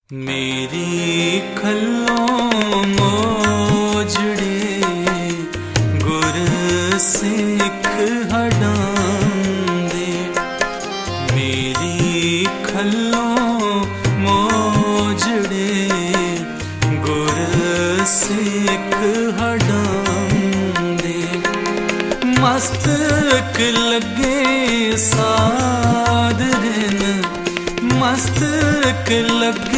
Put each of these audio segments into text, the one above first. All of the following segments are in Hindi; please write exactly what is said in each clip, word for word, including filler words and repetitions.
मेरी खल्लों मोजड़े गुर सिख हडांदे। मेरी खल्लों मोजड़े गुर सिख हडांदे। मस्तक लगे सादरन मस्तक लगे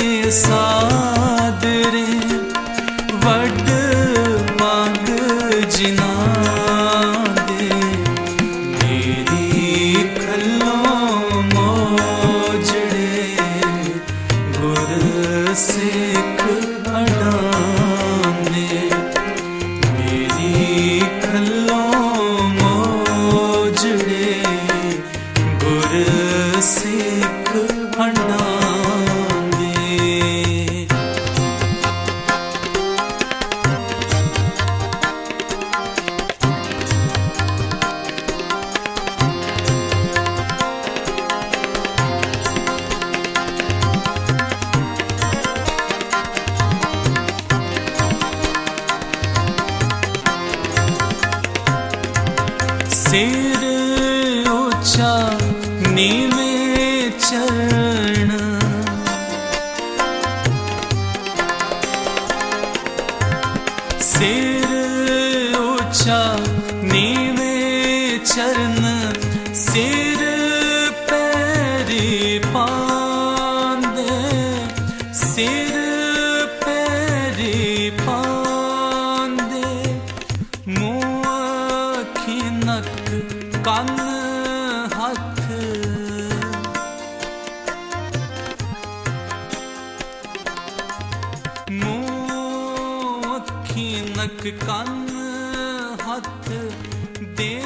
सादरे वड पग जिना दे। मेरी खल्लों मोजड़े गुर सिख हडांदे। मेरी खल्लों मोजड़े गुर सिख हडांदे। सिर ऊंचा नीवे चरण सिर ऊंचा नीवे चरण सिर पैरी पांदे। सिर पैरी पांदे मुँह अखी नक कन हथ। मुँह अखी नक कन हथ दे